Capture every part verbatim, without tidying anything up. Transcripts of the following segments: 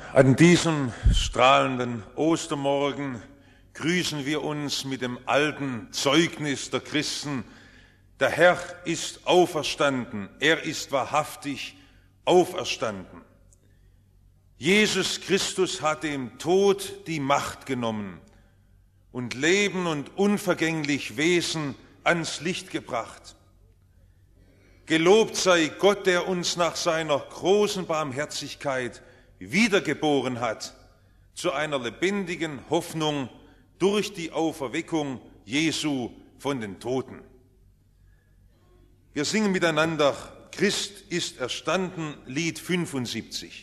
An diesem strahlenden Ostermorgen grüßen wir uns mit dem alten Zeugnis der Christen. Der Herr ist auferstanden, er ist wahrhaftig auferstanden. Jesus Christus hat dem Tod die Macht genommen und Leben und unvergänglich Wesen ans Licht gebracht. Gelobt sei Gott, der uns nach seiner großen Barmherzigkeit wiedergeboren hat zu einer lebendigen Hoffnung durch die Auferweckung Jesu von den Toten. Wir singen miteinander Christ ist erstanden, Lied fünfundsiebzig.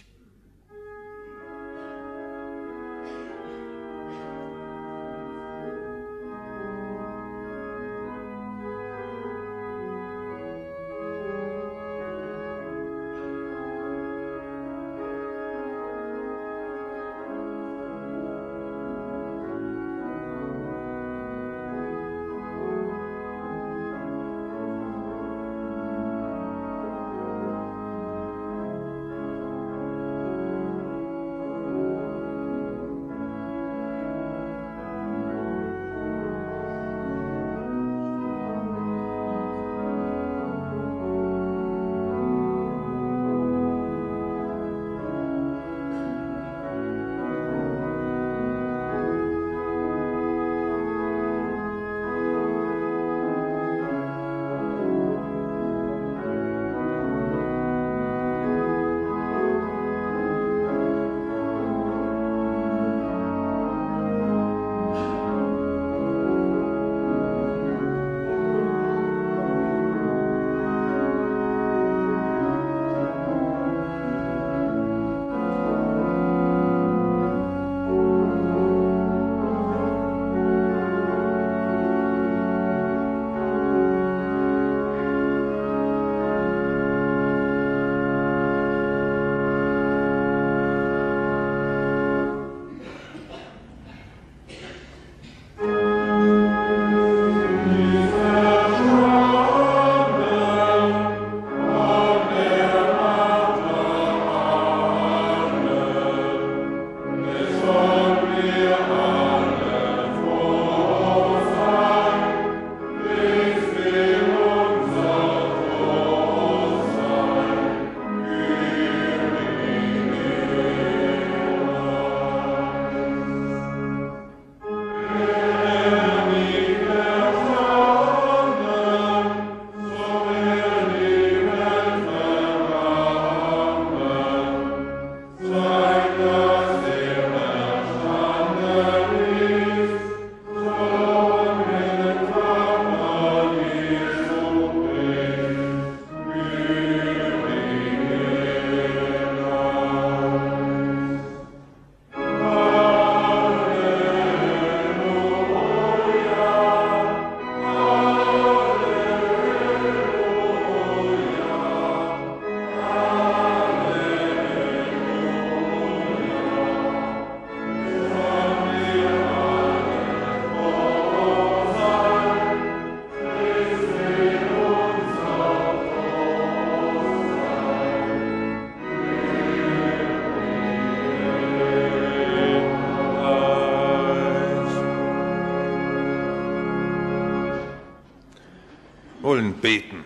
Wollen beten.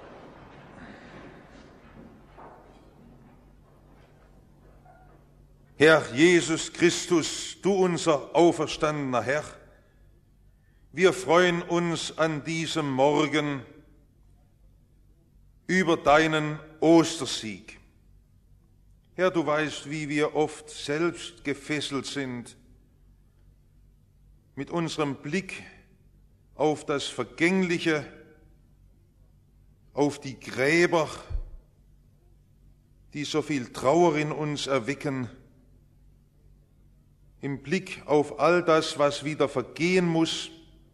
Herr Jesus Christus, du unser auferstandener Herr, wir freuen uns an diesem Morgen über deinen Ostersieg. Herr, du weißt, wie wir oft selbst gefesselt sind mit unserem Blick auf das Vergängliche, auf die Gräber, die so viel Trauer in uns erwecken, im Blick auf all das, was wieder vergehen muss.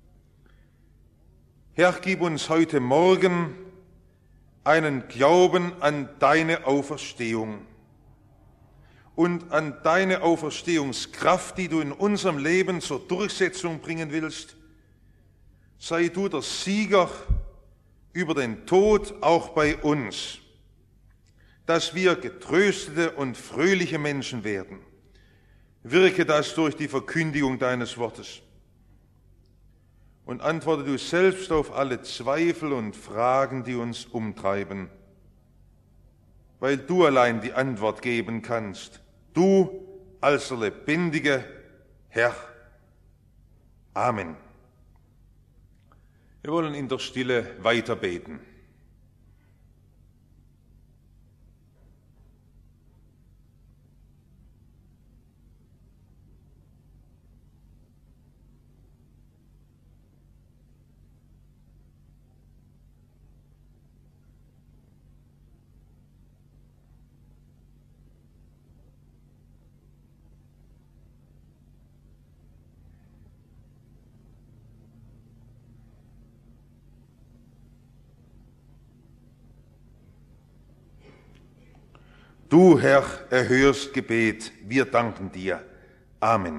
Herr, gib uns heute Morgen einen Glauben an deine Auferstehung und an deine Auferstehungskraft, die du in unserem Leben zur Durchsetzung bringen willst. Sei du der Sieger über den Tod auch bei uns, dass wir getröstete und fröhliche Menschen werden. Wirke das durch die Verkündigung deines Wortes. Und antworte du selbst auf alle Zweifel und Fragen, die uns umtreiben, weil du allein die Antwort geben kannst. Du als der lebendige Herr. Amen. Wir wollen in der Stille weiter beten. Du, Herr, erhörst Gebet, wir danken dir. Amen.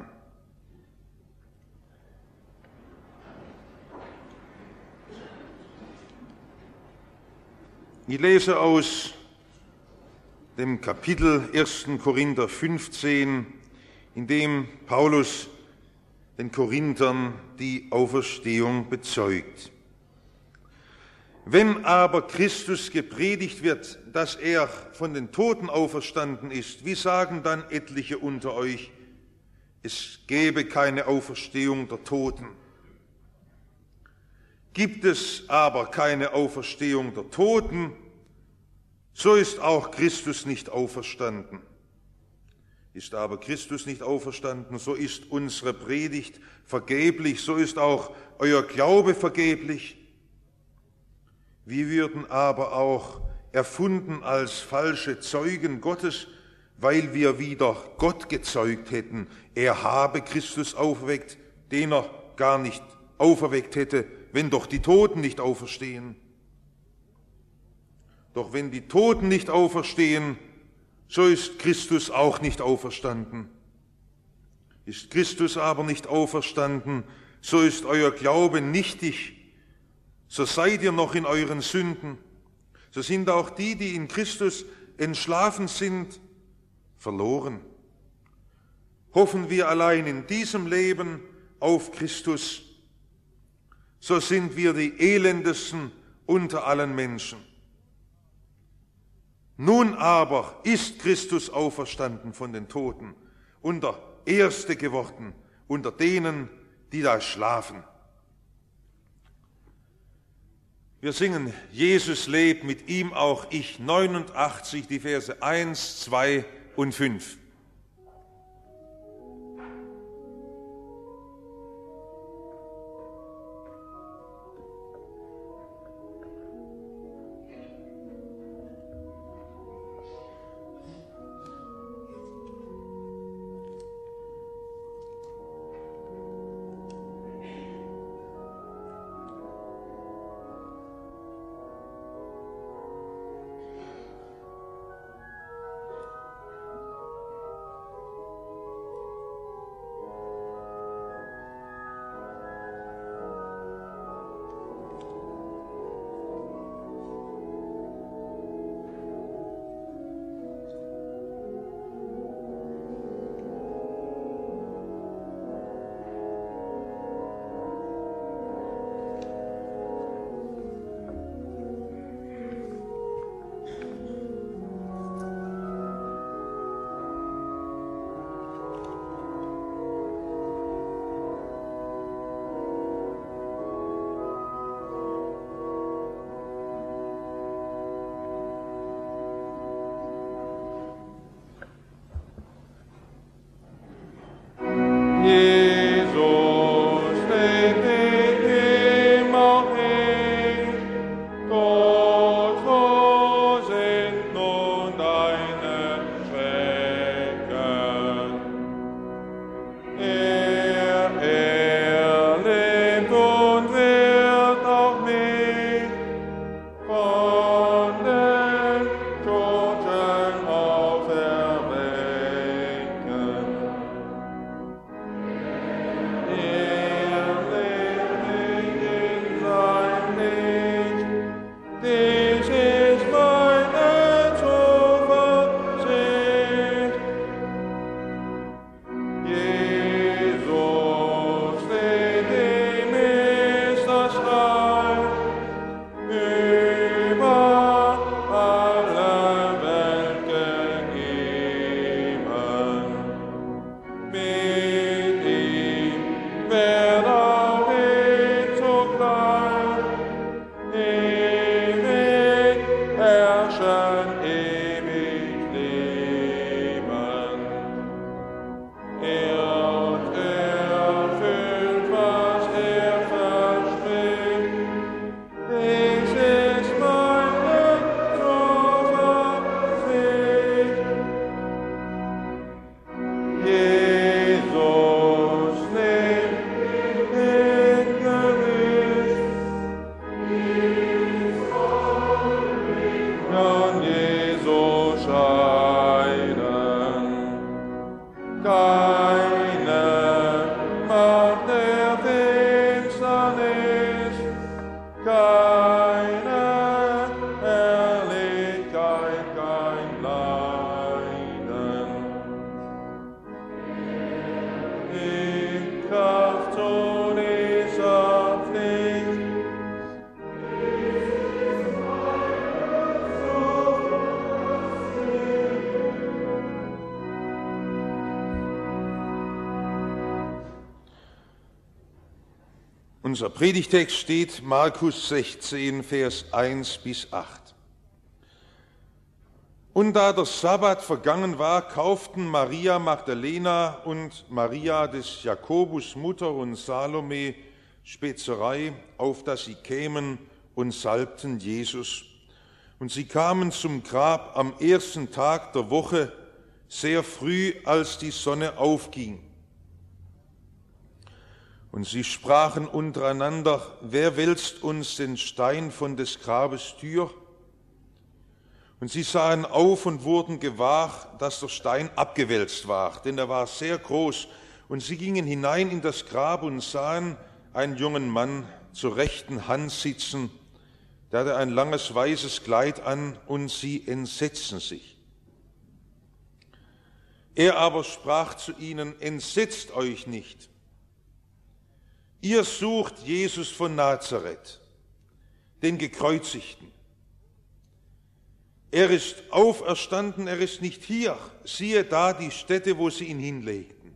Ich lese aus dem Kapitel ersten Korinther fünfzehn, in dem Paulus den Korinthern die Auferstehung bezeugt. Wenn aber Christus gepredigt wird, dass er von den Toten auferstanden ist, wie sagen dann etliche unter euch, es gäbe keine Auferstehung der Toten? Gibt es aber keine Auferstehung der Toten, so ist auch Christus nicht auferstanden. Ist aber Christus nicht auferstanden, so ist unsere Predigt vergeblich, so ist auch euer Glaube vergeblich. Wir würden aber auch erfunden als falsche Zeugen Gottes, weil wir wieder Gott gezeugt hätten, er habe Christus auferweckt, den er gar nicht auferweckt hätte, wenn doch die Toten nicht auferstehen. Doch wenn die Toten nicht auferstehen, so ist Christus auch nicht auferstanden. Ist Christus aber nicht auferstanden, so ist euer Glaube nichtig, so seid ihr noch in euren Sünden, so sind auch die, die in Christus entschlafen sind, verloren. Hoffen wir allein in diesem Leben auf Christus, so sind wir die elendesten unter allen Menschen. Nun aber ist Christus auferstanden von den Toten und der Erste geworden unter denen, die da schlafen. Wir singen Jesus lebt, mit ihm auch ich, neunundachtzig, die Verse eins, zwei und fünf. Unser Predigtext steht Markus sechzehn, Vers eins bis acht. Und da der Sabbat vergangen war, kauften Maria Magdalena und Maria des Jakobus Mutter und Salome Spezerei, auf dass sie kämen und salbten Jesus. Und sie kamen zum Grab am ersten Tag der Woche, sehr früh, als die Sonne aufging. Und sie sprachen untereinander: Wer wälzt uns den Stein von des Grabes Tür? Und sie sahen auf und wurden gewahr, dass der Stein abgewälzt war, denn er war sehr groß. Und sie gingen hinein in das Grab und sahen einen jungen Mann zur rechten Hand sitzen, der hatte ein langes weißes Kleid an, und sie entsetzten sich. Er aber sprach zu ihnen: Entsetzt euch nicht. Ihr sucht Jesus von Nazareth, den Gekreuzigten. Er ist auferstanden, er ist nicht hier. Siehe da die Stätte, wo sie ihn hinlegten.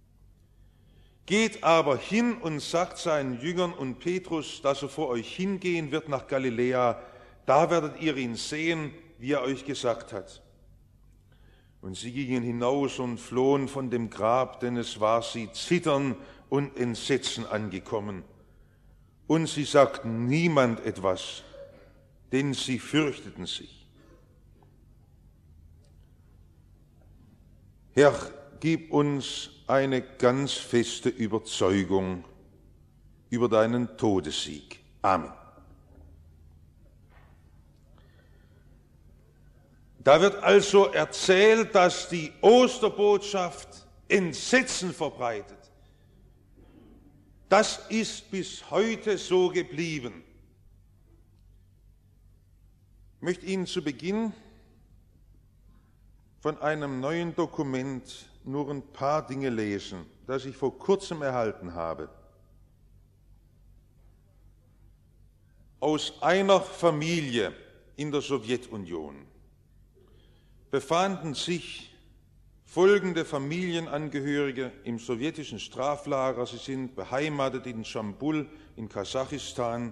Geht aber hin und sagt seinen Jüngern und Petrus, dass er vor euch hingehen wird nach Galiläa. Da werdet ihr ihn sehen, wie er euch gesagt hat. Und sie gingen hinaus und flohen von dem Grab, denn es war sie Zittern und Entsetzen angekommen. Und sie sagten niemand etwas, denn sie fürchteten sich. Herr, gib uns eine ganz feste Überzeugung über deinen Todessieg. Amen. Da wird also erzählt, dass die Osterbotschaft Entsetzen verbreitet. Das ist bis heute so geblieben. Ich möchte Ihnen zu Beginn von einem neuen Dokument nur ein paar Dinge lesen, das ich vor kurzem erhalten habe. Aus einer Familie in der Sowjetunion befanden sich folgende Familienangehörige im sowjetischen Straflager. Sie sind beheimatet in Schambul in Kasachistan.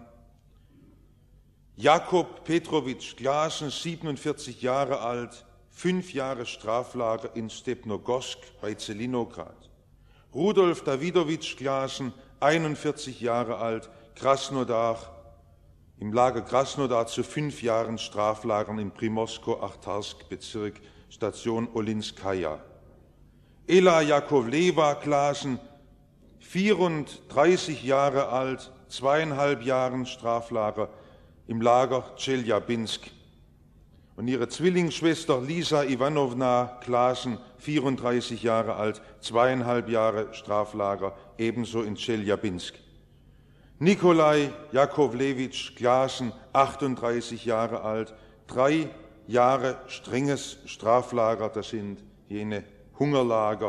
Jakob Petrowitsch Glasen, siebenundvierzig Jahre alt, fünf Jahre Straflager in Stepnogorsk bei Zelinograd. Rudolf Dawidowitsch Glasen, einundvierzig Jahre alt, Krasnodar, im Lager Krasnodar zu fünf Jahren Straflagern im Primorsko-Achtarsk-Bezirk, Station Olinskaja. Ela Jakovleva Glasen, vierunddreißig Jahre alt, zweieinhalb Jahren Straflager im Lager Tscheljabinsk. Und ihre Zwillingsschwester Lisa Ivanovna Glasen, vierunddreißig Jahre alt, zweieinhalb Jahre Straflager, ebenso in Tscheljabinsk. Nikolai Jakovlewitsch Glasen, achtunddreißig Jahre alt, drei Jahre strenges Straflager, das sind jene Hungerlager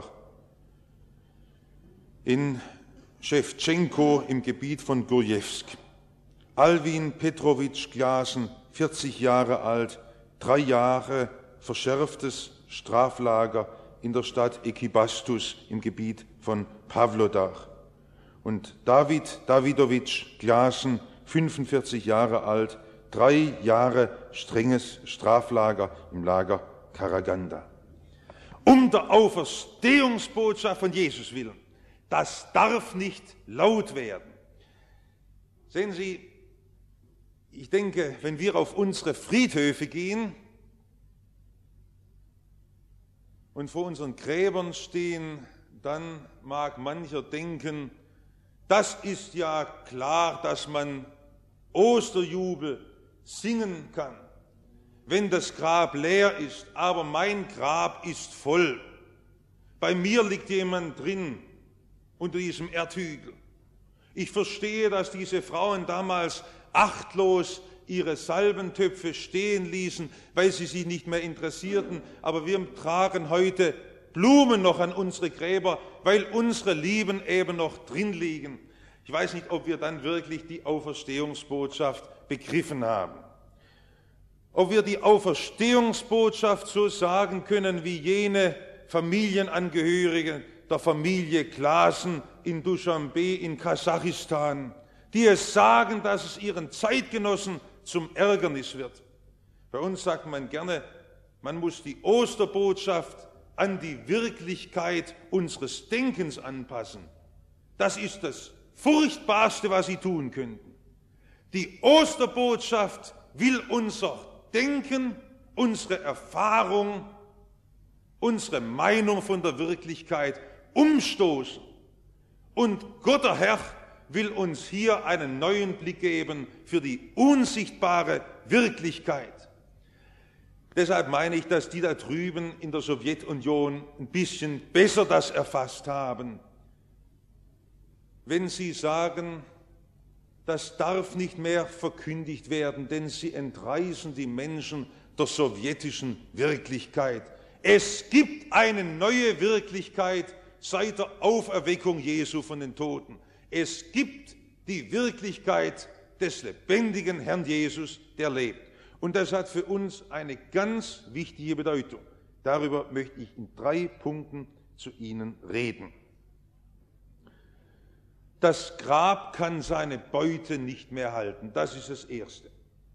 in Schewtschenko im Gebiet von Gurjewsk. Alwin Petrowitsch Glasen, vierzig Jahre alt, drei Jahre verschärftes Straflager in der Stadt Ekibastus im Gebiet von Pawlodar. Und David Dawidowitsch Glasen, fünfundvierzig Jahre alt, drei Jahre strenges Straflager im Lager Karaganda. Um der Auferstehungsbotschaft von Jesus willen. Das darf nicht laut werden. Sehen Sie, ich denke, wenn wir auf unsere Friedhöfe gehen und vor unseren Gräbern stehen, dann mag mancher denken, das ist ja klar, dass man Osterjubel singen kann, wenn das Grab leer ist, aber mein Grab ist voll. Bei mir liegt jemand drin unter diesem Erdhügel. Ich verstehe, dass diese Frauen damals achtlos ihre Salbentöpfe stehen ließen, weil sie sie nicht mehr interessierten, aber wir tragen heute Blumen noch an unsere Gräber, weil unsere Lieben eben noch drin liegen. Ich weiß nicht, ob wir dann wirklich die Auferstehungsbotschaft begriffen haben. Ob wir die Auferstehungsbotschaft so sagen können wie jene Familienangehörigen der Familie Glasen in Duschanbe in Kasachistan. die es sagen, dass es ihren Zeitgenossen zum Ärgernis wird. Bei uns sagt man gerne, man muss die Osterbotschaft an die Wirklichkeit unseres Denkens anpassen. Das ist das Furchtbarste, was Sie tun könnten. Die Osterbotschaft will unser Denken, unsere Erfahrung, unsere Meinung von der Wirklichkeit umstoßen. Und Gott der Herr will uns hier einen neuen Blick geben für die unsichtbare Wirklichkeit. Deshalb meine ich, dass die da drüben in der Sowjetunion ein bisschen besser das erfasst haben. Wenn sie sagen, das darf nicht mehr verkündigt werden, denn sie entreißen die Menschen der sowjetischen Wirklichkeit. Es gibt eine neue Wirklichkeit seit der Auferweckung Jesu von den Toten. Es gibt die Wirklichkeit des lebendigen Herrn Jesus, der lebt. Und das hat für uns eine ganz wichtige Bedeutung. Darüber möchte ich in drei Punkten zu Ihnen reden. Das Grab kann seine Beute nicht mehr halten. Das ist das Erste.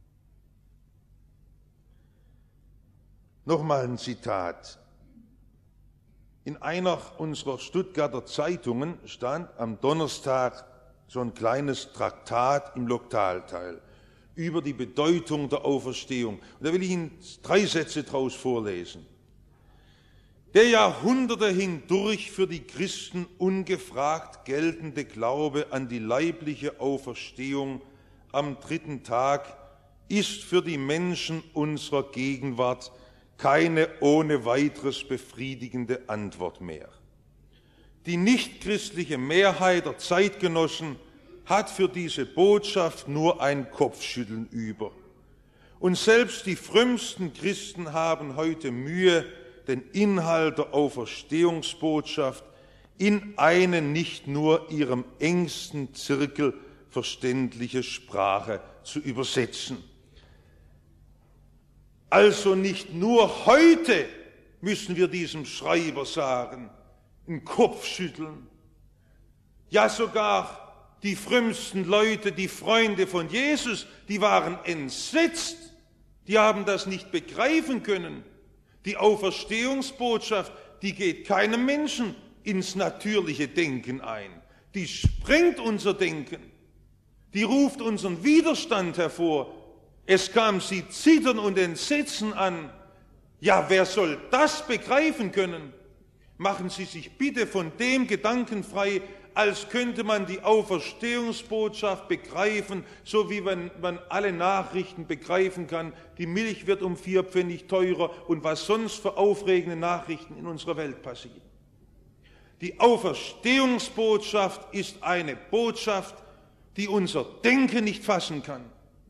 Nochmal ein Zitat. In einer unserer Stuttgarter Zeitungen stand am Donnerstag so ein kleines Traktat im Loktalteil über die Bedeutung der Auferstehung. Und da will ich Ihnen drei Sätze daraus vorlesen. Der Jahrhunderte hindurch für die Christen ungefragt geltende Glaube an die leibliche Auferstehung am dritten Tag ist für die Menschen unserer Gegenwart keine ohne weiteres befriedigende Antwort mehr. Die nichtchristliche Mehrheit der Zeitgenossen hat für diese Botschaft nur ein Kopfschütteln über. Und selbst die frömmsten Christen haben heute Mühe, den Inhalt der Auferstehungsbotschaft in eine nicht nur ihrem engsten Zirkel verständliche Sprache zu übersetzen. Also nicht nur heute müssen wir diesem Schreiber sagen, einen Kopf schütteln. Ja, sogar die frömmsten Leute, die Freunde von Jesus, die waren entsetzt. Die haben das nicht begreifen können. Die Auferstehungsbotschaft, die geht keinem Menschen ins natürliche Denken ein. Die sprengt unser Denken. Die ruft unseren Widerstand hervor. Es kam sie Zittern und Entsetzen an. Ja, wer soll das begreifen können? Machen Sie sich bitte von dem Gedanken frei, als könnte man die Auferstehungsbotschaft begreifen, so wie man, man alle Nachrichten begreifen kann. Die Milch wird um vier Pfennig teurer und was sonst für aufregende Nachrichten in unserer Welt passieren. Die Auferstehungsbotschaft ist eine Botschaft, die unser Denken nicht fassen kann.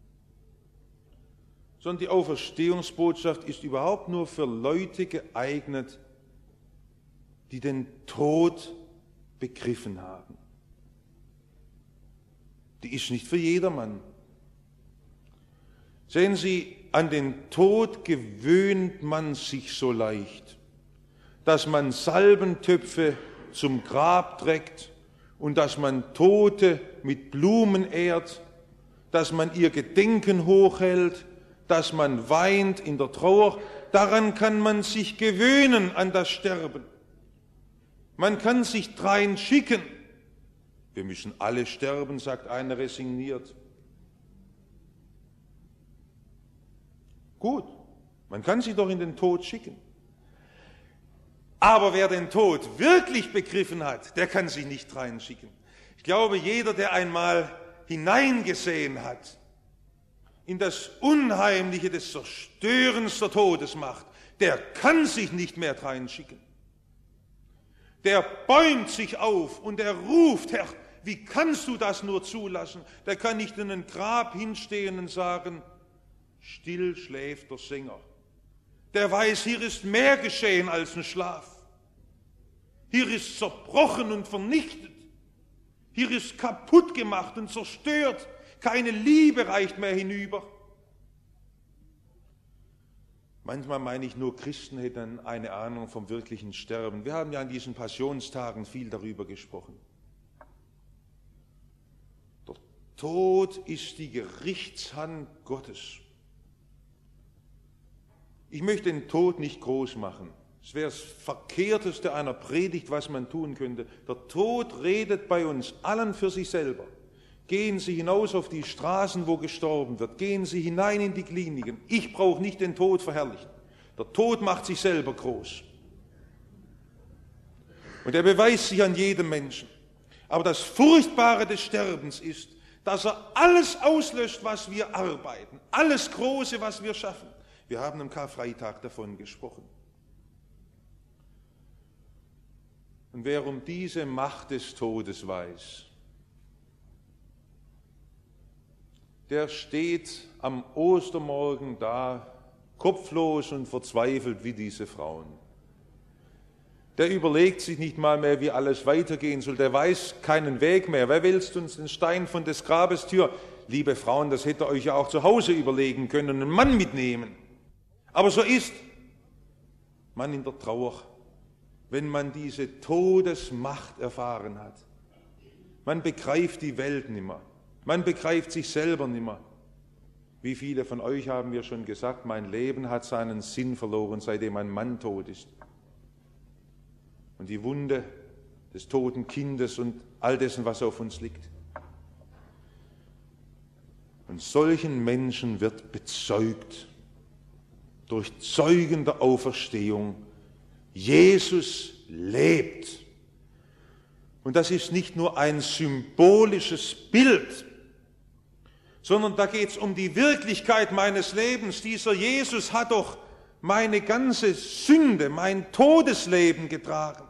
Sondern die Auferstehungsbotschaft ist überhaupt nur für Leute geeignet, die den Tod begriffen haben. Die ist nicht für jedermann. Sehen Sie, an den Tod gewöhnt man sich so leicht, dass man Salbentöpfe zum Grab trägt und dass man Tote mit Blumen ehrt, dass man ihr Gedenken hochhält, dass man weint in der Trauer. Daran kann man sich gewöhnen, an das Sterben. Man kann sich drein schicken. Wir müssen alle sterben, sagt einer resigniert. Gut, man kann sich doch in den Tod schicken. Aber wer den Tod wirklich begriffen hat, der kann sich nicht drein schicken. Ich glaube, jeder, der einmal hineingesehen hat in das Unheimliche des Zerstörens der Todesmacht, der kann sich nicht mehr drein schicken. Der bäumt sich auf und er ruft, Herr, wie kannst du das nur zulassen? Der kann nicht in ein Grab hinstehen und sagen, still schläft der Sänger. Der weiß, hier ist mehr geschehen als ein Schlaf. Hier ist zerbrochen und vernichtet. Hier ist kaputt gemacht und zerstört. Keine Liebe reicht mehr hinüber. Manchmal meine ich, nur Christen hätten eine Ahnung vom wirklichen Sterben. Wir haben ja an diesen Passionstagen viel darüber gesprochen. Der Tod ist die Gerichtshand Gottes. Ich möchte den Tod nicht groß machen. Es wäre das Verkehrteste einer Predigt, was man tun könnte. Der Tod redet bei uns allen für sich selber. Gehen Sie hinaus auf die Straßen, wo gestorben wird. Gehen Sie hinein in die Kliniken. Ich brauche nicht den Tod verherrlichen. Der Tod macht sich selber groß. Und er beweist sich an jedem Menschen. Aber das Furchtbare des Sterbens ist, dass er alles auslöscht, was wir arbeiten. Alles Große, was wir schaffen. Wir haben am Karfreitag davon gesprochen. Und wer um diese Macht des Todes weiß, der steht am Ostermorgen da, kopflos und verzweifelt wie diese Frauen. Der überlegt sich nicht mal mehr, wie alles weitergehen soll. Der weiß keinen Weg mehr. Wer willst uns den Stein von des Grabes Tür? Liebe Frauen, das hätte euch ja auch zu Hause überlegen können und einen Mann mitnehmen. Aber so ist man in der Trauer, wenn man diese Todesmacht erfahren hat. Man begreift die Welt nimmer. Man begreift sich selber nimmer. Wie viele von euch haben wir schon gesagt, mein Leben hat seinen Sinn verloren, seitdem ein Mann tot ist. Und die Wunde des toten Kindes und all dessen, was auf uns liegt. Und solchen Menschen wird bezeugt, durch Zeugen der Auferstehung, Jesus lebt. Und das ist nicht nur ein symbolisches Bild, sondern da geht es um die Wirklichkeit meines Lebens. Dieser Jesus hat doch meine ganze Sünde, mein Todesleben getragen.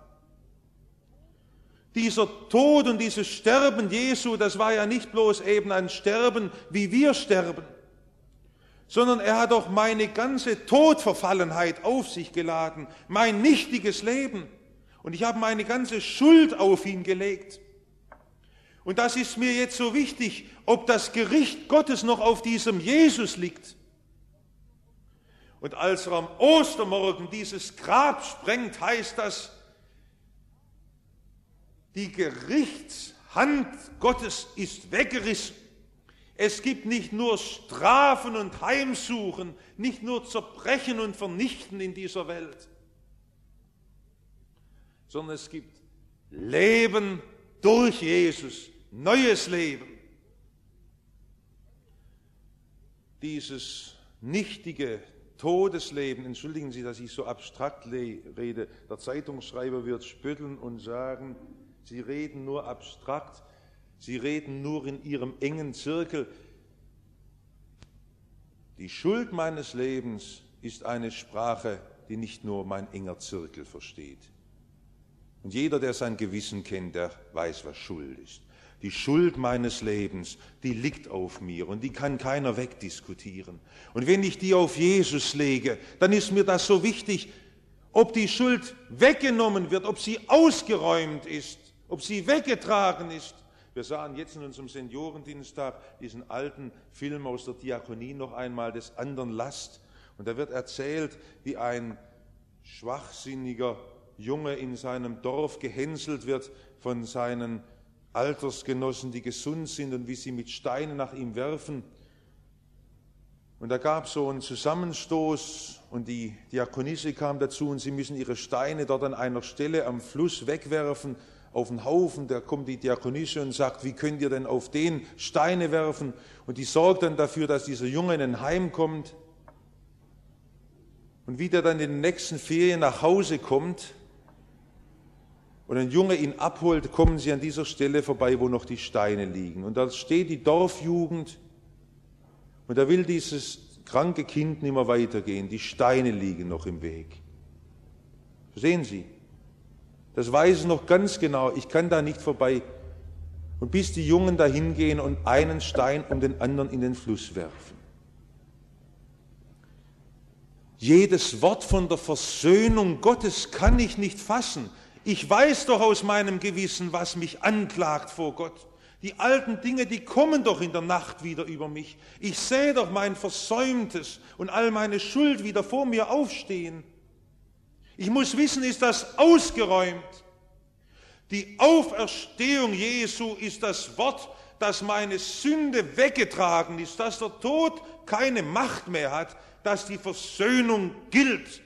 Dieser Tod und dieses Sterben Jesu, das war ja nicht bloß eben ein Sterben, wie wir sterben, sondern er hat auch meine ganze Todverfallenheit auf sich geladen, mein nichtiges Leben. Und ich habe meine ganze Schuld auf ihn gelegt. Und das ist mir jetzt so wichtig, ob das Gericht Gottes noch auf diesem Jesus liegt. Und als er am Ostermorgen dieses Grab sprengt, heißt das, die Gerichtshand Gottes ist weggerissen. Es gibt nicht nur Strafen und Heimsuchen, nicht nur Zerbrechen und Vernichten in dieser Welt, sondern es gibt Leben durch Jesus, neues Leben. Dieses nichtige Todesleben, entschuldigen Sie, dass ich so abstrakt rede, der Zeitungsschreiber wird spötteln und sagen, Sie reden nur abstrakt, Sie reden nur in Ihrem engen Zirkel. Die Schuld meines Lebens ist eine Sprache, die nicht nur mein enger Zirkel versteht. Und jeder, der sein Gewissen kennt, der weiß, was Schuld ist. Die Schuld meines Lebens, die liegt auf mir und die kann keiner wegdiskutieren. Und wenn ich die auf Jesus lege, dann ist mir das so wichtig, ob die Schuld weggenommen wird, ob sie ausgeräumt ist, ob sie weggetragen ist. Wir sahen jetzt in unserem Seniorendiensttag diesen alten Film aus der Diakonie noch einmal, des anderen Last. Und da wird erzählt, wie ein schwachsinniger Junge in seinem Dorf gehänselt wird von seinen Altersgenossen, die gesund sind, und wie sie mit Steinen nach ihm werfen. Und da gab es so einen Zusammenstoß und die Diakonisse kam dazu und sie müssen ihre Steine dort an einer Stelle am Fluss wegwerfen, auf einen Haufen. Da kommt die Diakonisse und sagt, wie könnt ihr denn auf den Steine werfen? Und die sorgt dann dafür, dass dieser Junge in ein Heim kommt. Und wie der dann in den nächsten Ferien nach Hause kommt und ein Junge ihn abholt, kommen sie an dieser Stelle vorbei, wo noch die Steine liegen. Und da steht die Dorfjugend und da will dieses kranke Kind nicht mehr weitergehen. Die Steine liegen noch im Weg. Sehen Sie? Das weiß ich noch ganz genau, ich kann da nicht vorbei. Und bis die Jungen da hingehen und einen Stein um den anderen in den Fluss werfen. Jedes Wort von der Versöhnung Gottes kann ich nicht fassen. Ich weiß doch aus meinem Gewissen, was mich anklagt vor Gott. Die alten Dinge, die kommen doch in der Nacht wieder über mich. Ich sehe doch mein Versäumtes und all meine Schuld wieder vor mir aufstehen. Ich muss wissen, ist das ausgeräumt? Die Auferstehung Jesu ist das Wort, dass meine Sünde weggetragen ist, dass der Tod keine Macht mehr hat, dass die Versöhnung gilt.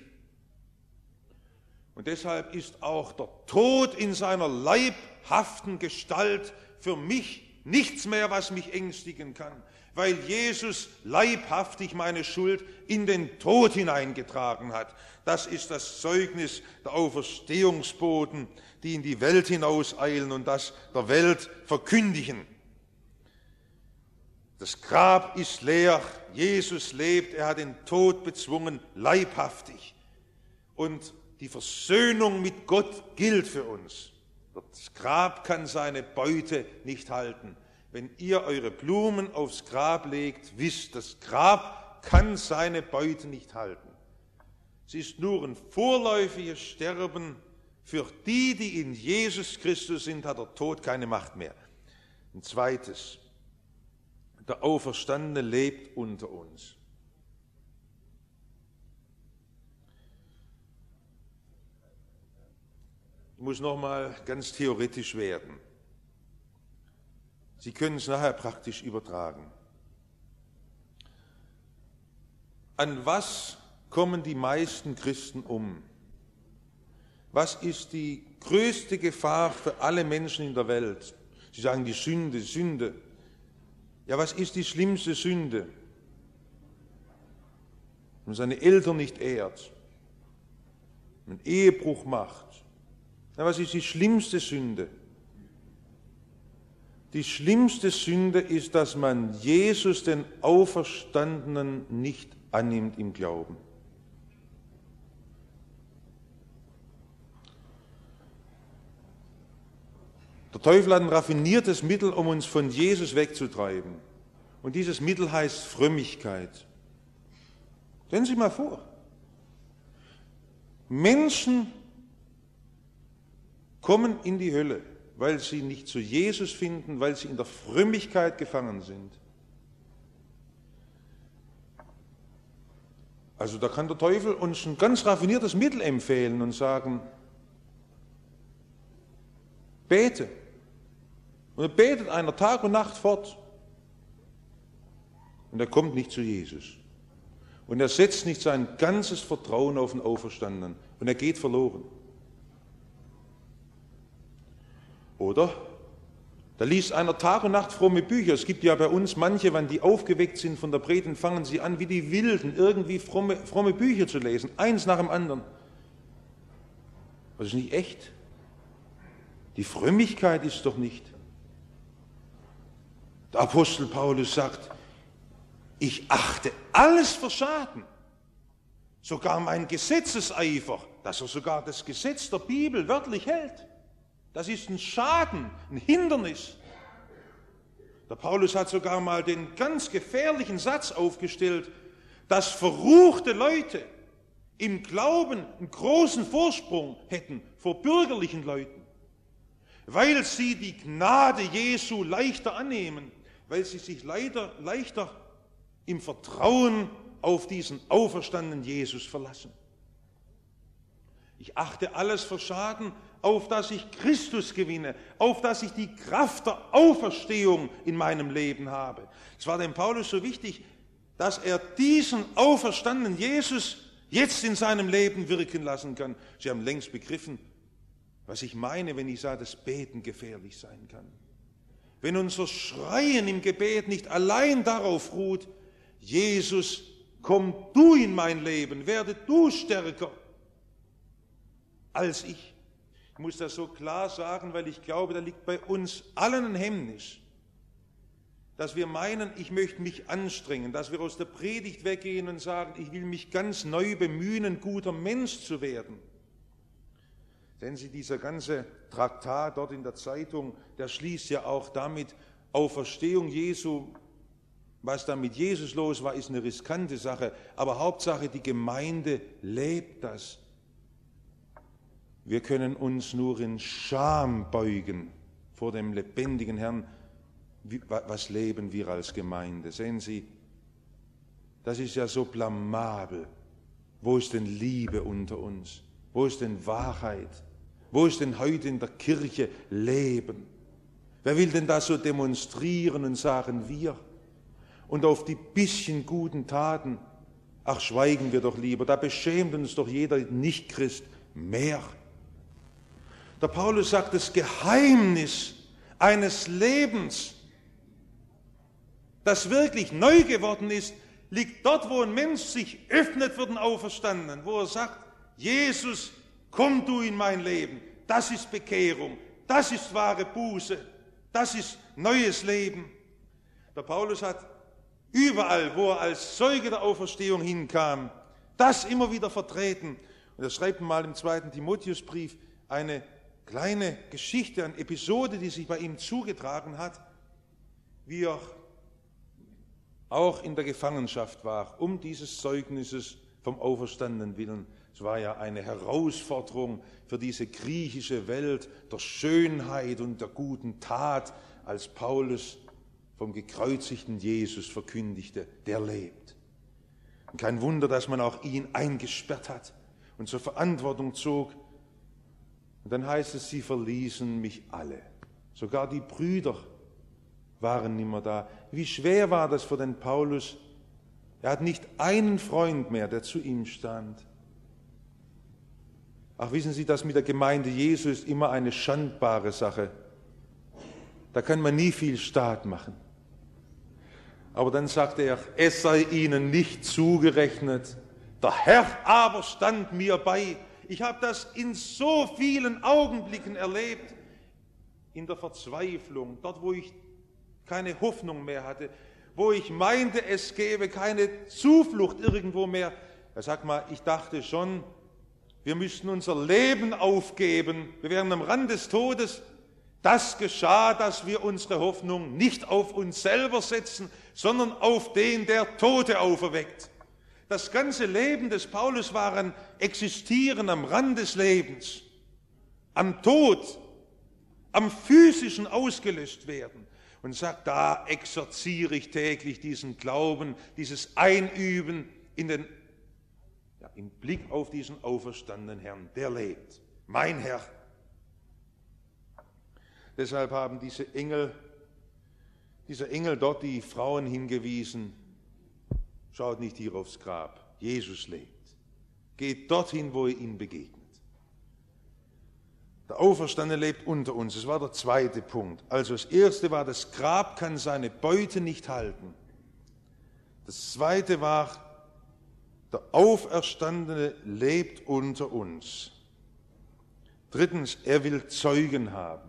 Und deshalb ist auch der Tod in seiner leibhaften Gestalt für mich nichts mehr, was mich ängstigen kann, weil Jesus leibhaftig meine Schuld in den Tod hineingetragen hat. Das ist das Zeugnis der Auferstehungsboten, die in die Welt hinauseilen und das der Welt verkündigen. Das Grab ist leer, Jesus lebt, er hat den Tod bezwungen, leibhaftig. Und die Versöhnung mit Gott gilt für uns. Das Grab kann seine Beute nicht halten. Wenn ihr eure Blumen aufs Grab legt, wisst, das Grab kann seine Beute nicht halten. Es ist nur ein vorläufiges Sterben. Für die, die in Jesus Christus sind, hat der Tod keine Macht mehr. Ein zweites, der Auferstandene lebt unter uns. Ich muss noch mal ganz theoretisch werden. Sie können es nachher praktisch übertragen. An was kommen die meisten Christen um? Was ist die größte Gefahr für alle Menschen in der Welt? Sie sagen die Sünde, Sünde. Ja, was ist die schlimmste Sünde? Wenn man seine Eltern nicht ehrt, wenn man Ehebruch macht. Ja, was ist die schlimmste Sünde? Die schlimmste Sünde ist, dass man Jesus, den Auferstandenen, nicht annimmt im Glauben. Der Teufel hat ein raffiniertes Mittel, um uns von Jesus wegzutreiben. Und dieses Mittel heißt Frömmigkeit. Stellen Sie sich mal vor. Menschen kommen in die Hölle, weil sie nicht zu Jesus finden, weil sie in der Frömmigkeit gefangen sind. Also da kann der Teufel uns ein ganz raffiniertes Mittel empfehlen und sagen, bete. Und er betet einer Tag und Nacht fort. Und er kommt nicht zu Jesus. Und er setzt nicht sein ganzes Vertrauen auf den Auferstandenen. Und er geht verloren. Oder? Da liest einer Tag und Nacht fromme Bücher. Es gibt ja bei uns manche, wenn die aufgeweckt sind von der Predigt, fangen sie an, wie die Wilden, irgendwie fromme, fromme Bücher zu lesen. Eins nach dem anderen. Das ist nicht echt. Die Frömmigkeit ist doch nicht. Der Apostel Paulus sagt, ich achte alles für Schaden. Sogar mein Gesetzeseifer, dass er sogar das Gesetz der Bibel wörtlich hält. Das ist ein Schaden, ein Hindernis. Der Paulus hat sogar mal den ganz gefährlichen Satz aufgestellt, dass verruchte Leute im Glauben einen großen Vorsprung hätten vor bürgerlichen Leuten, weil sie die Gnade Jesu leichter annehmen, weil sie sich leider, leichter im Vertrauen auf diesen auferstandenen Jesus verlassen. Ich achte alles für Schaden, auf dass ich Christus gewinne, auf dass ich die Kraft der Auferstehung in meinem Leben habe. Es war dem Paulus so wichtig, dass er diesen auferstandenen Jesus jetzt in seinem Leben wirken lassen kann. Sie haben längst begriffen, was ich meine, wenn ich sage, dass Beten gefährlich sein kann. Wenn unser Schreien im Gebet nicht allein darauf ruht, Jesus, komm du in mein Leben, werde du stärker als ich. Ich muss das so klar sagen, weil ich glaube, da liegt bei uns allen ein Hemmnis, dass wir meinen, ich möchte mich anstrengen, dass wir aus der Predigt weggehen und sagen, ich will mich ganz neu bemühen, ein guter Mensch zu werden. Sehen Sie, dieser ganze Traktat dort in der Zeitung, der schließt ja auch damit, Auferstehung Jesu, was da mit Jesus los war, ist eine riskante Sache, aber Hauptsache, die Gemeinde lebt das. Wir können uns nur in Scham beugen vor dem lebendigen Herrn. Was leben wir als Gemeinde? Sehen Sie, das ist ja so blamabel. Wo ist denn Liebe unter uns? Wo ist denn Wahrheit? Wo ist denn heute in der Kirche Leben? Wer will denn da so demonstrieren und sagen wir? Und auf die bisschen guten Taten, ach, schweigen wir doch lieber, da beschämt uns doch jeder Nichtchrist mehr. Der Paulus sagt, das Geheimnis eines Lebens, das wirklich neu geworden ist, liegt dort, wo ein Mensch sich öffnet für den Auferstandenen, wo er sagt, Jesus, komm du in mein Leben. Das ist Bekehrung, das ist wahre Buße, das ist neues Leben. Der Paulus hat überall, wo er als Zeuge der Auferstehung hinkam, das immer wieder vertreten. Und er schreibt mal im zweiten Timotheusbrief eine kleine Geschichte, eine Episode, die sich bei ihm zugetragen hat, wie er auch in der Gefangenschaft war, um dieses Zeugnisses vom Auferstandenen willen. Es war ja eine Herausforderung für diese griechische Welt der Schönheit und der guten Tat, als Paulus vom gekreuzigten Jesus verkündigte, der lebt. Und kein Wunder, dass man auch ihn eingesperrt hat und zur Verantwortung zog. Und dann heißt es, sie verließen mich alle. Sogar die Brüder waren nicht mehr da. Wie schwer war das für den Paulus? Er hat nicht einen Freund mehr, der zu ihm stand. Ach, wissen Sie, das mit der Gemeinde Jesu ist immer eine schandbare Sache. Da kann man nie viel Staat machen. Aber dann sagte er, es sei ihnen nicht zugerechnet. Der Herr aber stand mir bei. Ich habe das in so vielen Augenblicken erlebt. In der Verzweiflung, dort wo ich keine Hoffnung mehr hatte, wo ich meinte, es gäbe keine Zuflucht irgendwo mehr. Er sagt mal, ich dachte schon, wir müssten unser Leben aufgeben, wir wären am Rand des Todes. Das geschah, dass wir unsere Hoffnung nicht auf uns selber setzen, sondern auf den, der Tote auferweckt. Das ganze Leben des Paulus war ein Existieren am Rand des Lebens, am Tod, am physischen ausgelöscht werden. Und sagt, da exerziere ich täglich diesen Glauben, dieses Einüben in den, ja, im Blick auf diesen auferstandenen Herrn, der lebt, mein Herr. Deshalb haben diese Engel, dieser Engel dort die Frauen hingewiesen, schaut nicht hier aufs Grab, Jesus lebt. Geht dorthin, wo ihr ihn begegnet. Der Auferstandene lebt unter uns. Das war der zweite Punkt. Also das erste war, das Grab kann seine Beute nicht halten. Das zweite war, der Auferstandene lebt unter uns. Drittens, er will Zeugen haben.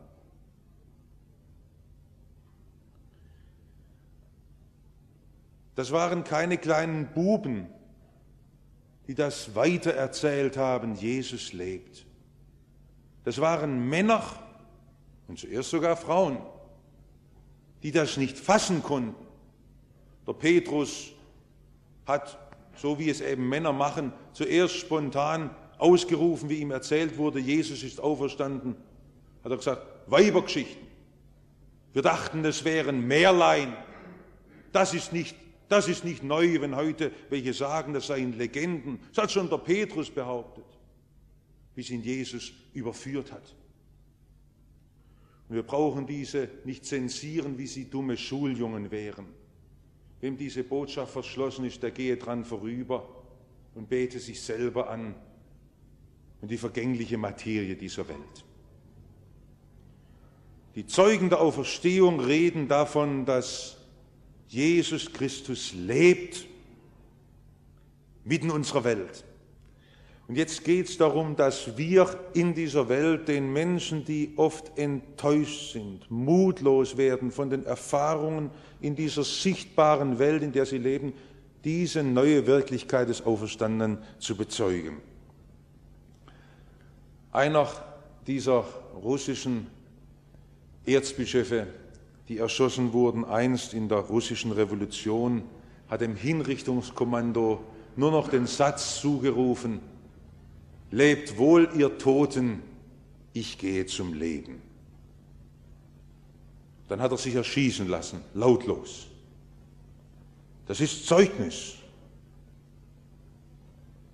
Das waren keine kleinen Buben, die das weitererzählt haben, Jesus lebt. Das waren Männer und zuerst sogar Frauen, die das nicht fassen konnten. Der Petrus hat, so wie es eben Männer machen, zuerst spontan ausgerufen, wie ihm erzählt wurde, Jesus ist auferstanden. Hat er gesagt, Weibergeschichten. Wir dachten, das wären Märlein. Das ist nicht, das ist nicht neu, wenn heute welche sagen, das seien Legenden. Das hat schon der Petrus behauptet, bis ihn Jesus überführt hat. Und wir brauchen diese nicht zensieren, wie sie dumme Schuljungen wären. Wem diese Botschaft verschlossen ist, der gehe dran vorüber und bete sich selber an und die vergängliche Materie dieser Welt. Die Zeugen der Auferstehung reden davon, dass Jesus Christus lebt mitten in unserer Welt. Und jetzt geht es darum, dass wir in dieser Welt den Menschen, die oft enttäuscht sind, mutlos werden von den Erfahrungen in dieser sichtbaren Welt, in der sie leben, diese neue Wirklichkeit des Auferstandenen zu bezeugen. Einer dieser russischen Erzbischöfe, die erschossen wurden einst in der russischen Revolution, hat dem Hinrichtungskommando nur noch den Satz zugerufen: Lebt wohl, ihr Toten, ich gehe zum Leben. Dann hat er sich erschießen lassen, lautlos. Das ist Zeugnis.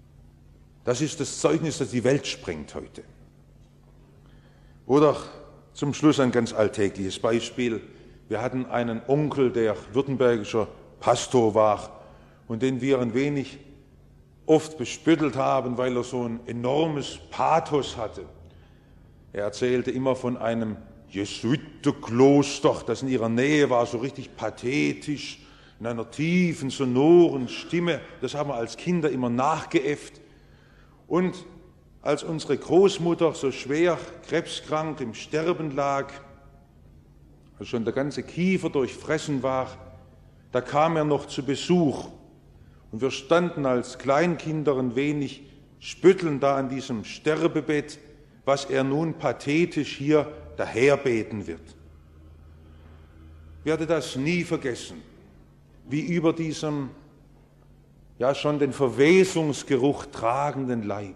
Das ist das Zeugnis, das die Welt sprengt heute. Oder Zum Schluss ein ganz alltägliches Beispiel. Wir hatten einen Onkel, der württembergischer Pastor war und den wir ein wenig oft bespöttelt haben, weil er so ein enormes Pathos hatte. Er erzählte immer von einem Jesuitenkloster, das in ihrer Nähe war, so richtig pathetisch, in einer tiefen, sonoren Stimme. Das haben wir als Kinder immer nachgeäfft. Und als unsere Großmutter so schwer krebskrank im Sterben lag, als schon der ganze Kiefer durchfressen war, da kam er noch zu Besuch. Und wir standen als Kleinkinder ein wenig spöttelnd da an diesem Sterbebett, was er nun pathetisch hier daherbeten wird. Ich werde das nie vergessen, wie über diesem ja schon den Verwesungsgeruch tragenden Leib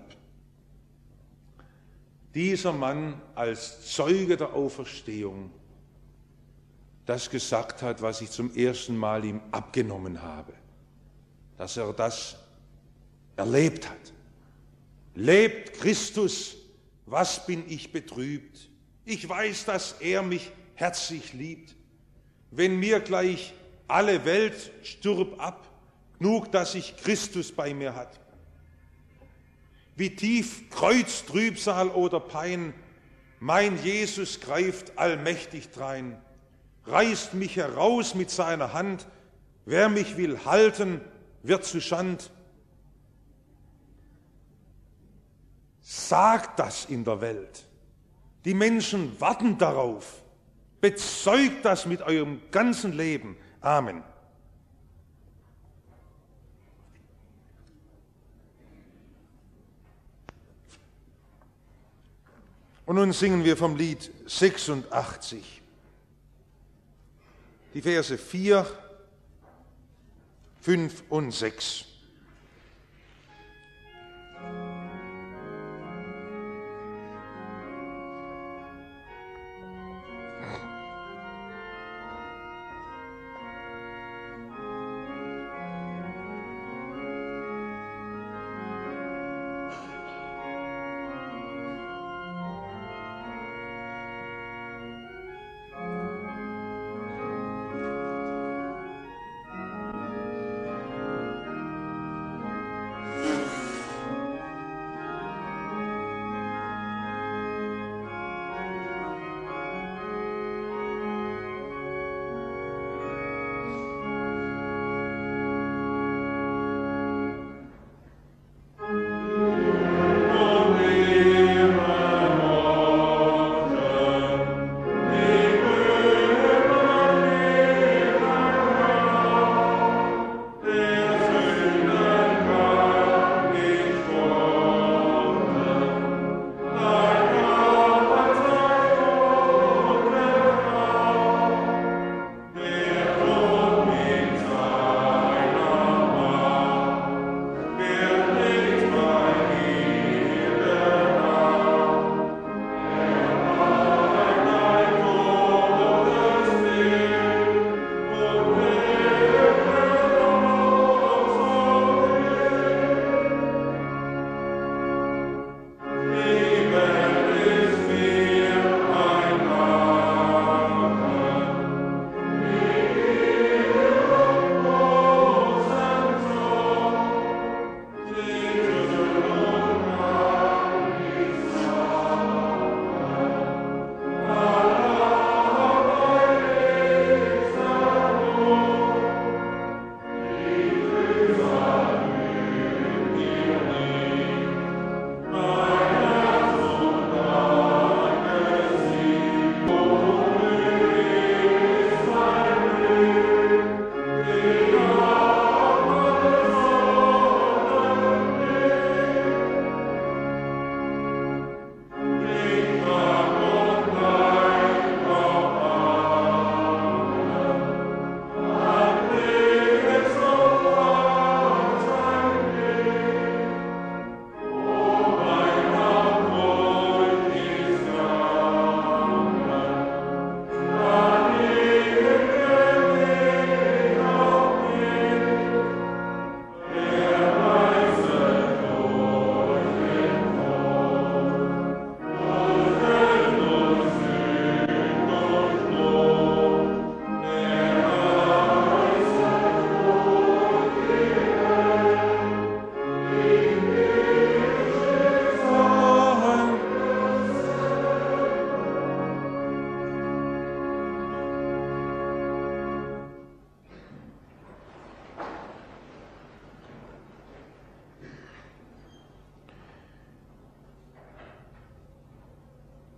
dieser Mann als Zeuge der Auferstehung das gesagt hat, was ich zum ersten Mal ihm abgenommen habe, dass er das erlebt hat. Lebt Christus, was bin ich betrübt? Ich weiß, dass er mich herzlich liebt. Wenn mir gleich alle Welt stirb ab, genug, dass ich Christus bei mir hat. Wie tief Kreuztrübsal oder Pein, mein Jesus greift allmächtig drein, reißt mich heraus mit seiner Hand, wer mich will halten, wird zu Schand. Sagt das in der Welt. Die Menschen warten darauf. Bezeugt das mit eurem ganzen Leben. Amen. Und nun singen wir vom Lied sechsundachtzig. Die Verse vier, fünf und sechs.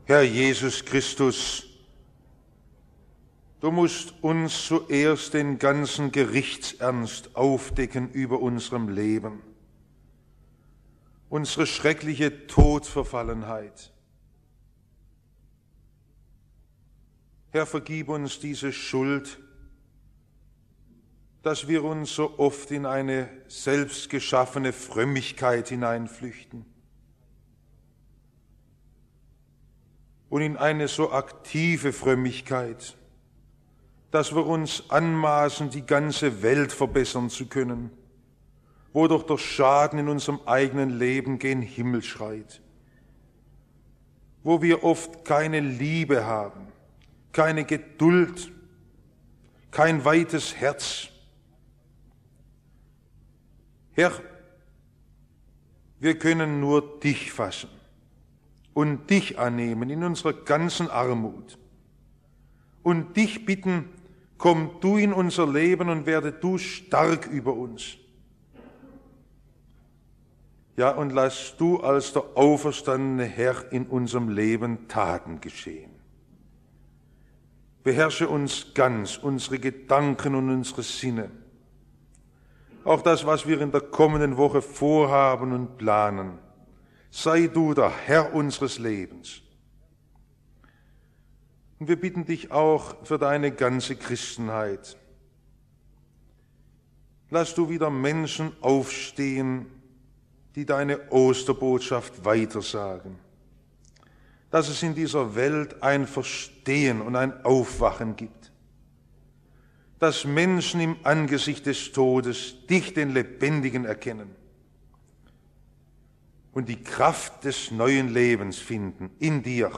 Herr Jesus Christus, du musst uns zuerst den ganzen Gerichtsernst aufdecken über unserem Leben, unsere schreckliche Todverfallenheit. Herr, vergib uns diese Schuld, dass wir uns so oft in eine selbstgeschaffene Frömmigkeit hineinflüchten und in eine so aktive Frömmigkeit, dass wir uns anmaßen, die ganze Welt verbessern zu können, wo doch der Schaden in unserem eigenen Leben gen Himmel schreit, wo wir oft keine Liebe haben, keine Geduld, kein weites Herz. Herr, wir können nur dich fassen und dich annehmen in unserer ganzen Armut und dich bitten, komm du in unser Leben und werde du stark über uns. Ja, und lass du als der auferstandene Herr in unserem Leben Taten geschehen. Beherrsche uns ganz, unsere Gedanken und unsere Sinne. Auch das, was wir in der kommenden Woche vorhaben und planen. Sei du der Herr unseres Lebens. Und wir bitten dich auch für deine ganze Christenheit. Lass du wieder Menschen aufstehen, die deine Osterbotschaft weitersagen. Dass es in dieser Welt ein Verstehen und ein Aufwachen gibt. Dass Menschen im Angesicht des Todes dich, den Lebendigen, erkennen und die Kraft des neuen Lebens finden in dir.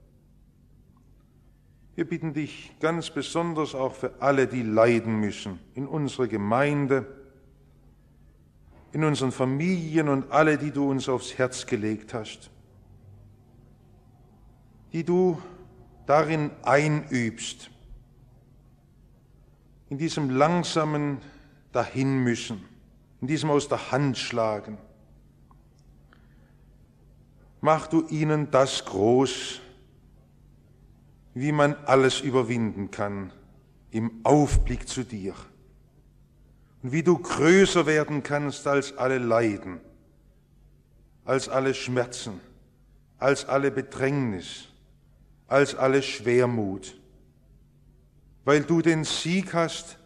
Wir bitten dich ganz besonders auch für alle, die leiden müssen, in unserer Gemeinde, in unseren Familien und alle, die du uns aufs Herz gelegt hast, die du darin einübst, in diesem langsamen Dahinmischen, in diesem aus der Hand schlagen. Mach du ihnen das groß, wie man alles überwinden kann, im Aufblick zu dir. Und wie du größer werden kannst als alle Leiden, als alle Schmerzen, als alle Bedrängnis, als alle Schwermut, weil du den Sieg hast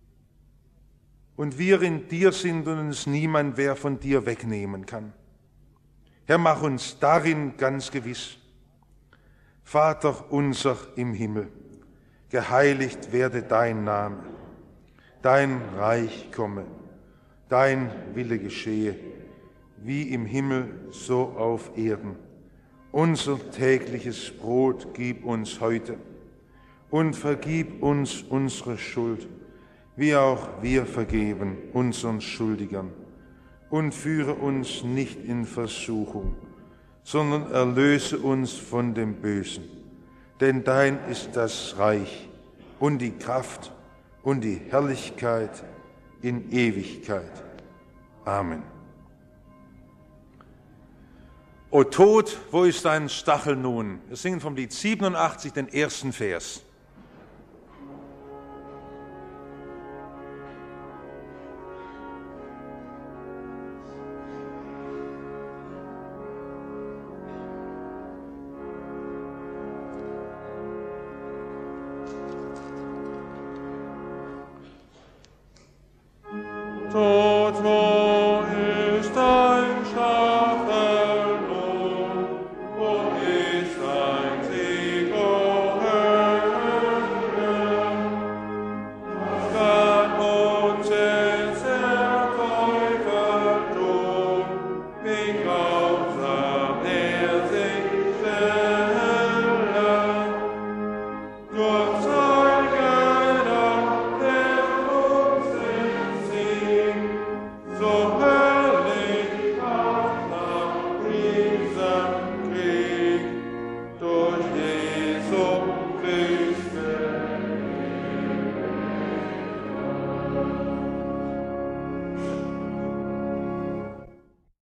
und wir in dir sind und uns niemand wer von dir wegnehmen kann. Herr, mach uns darin ganz gewiss. Vater unser im Himmel, geheiligt werde dein Name, dein Reich komme, dein Wille geschehe, wie im Himmel, so auf Erden. Unser tägliches Brot gib uns heute und vergib uns unsere Schuld, wie auch wir vergeben unseren Schuldigern. Und führe uns nicht in Versuchung, sondern erlöse uns von dem Bösen. Denn dein ist das Reich und die Kraft und die Herrlichkeit in Ewigkeit. Amen. O Tod, wo ist dein Stachel nun? Wir singen vom Lied siebenundachtzig den ersten Vers.